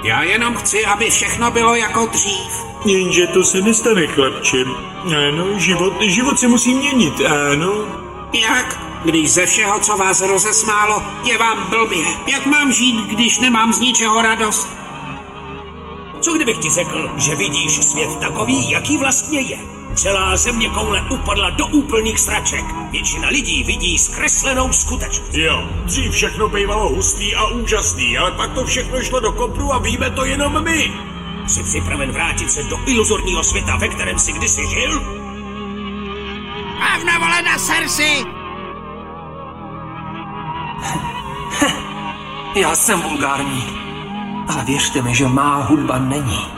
Já jenom chci, aby všechno bylo jako dřív. Jenže to se nestane, chlapče. Ano, život se musí měnit, ano. Jak? Když ze všeho, co vás rozesmálo, je vám blbě. Jak mám žít, když nemám z ničeho radost? Co kdybych ti řekl, že vidíš svět takový, jaký vlastně je? Celá země koule upadla do úplných sraček. Většina lidí vidí zkreslenou skutečnost. Jo, dřív všechno bývalo hustý a úžasný, ale pak to všechno šlo do kopru a víme to jenom my. Jsi připraven vrátit se do iluzorního světa, ve kterém jsi kdysi žil? A v navolena Cersei! Já jsem vulgární, ale věřte mi, že má hudba není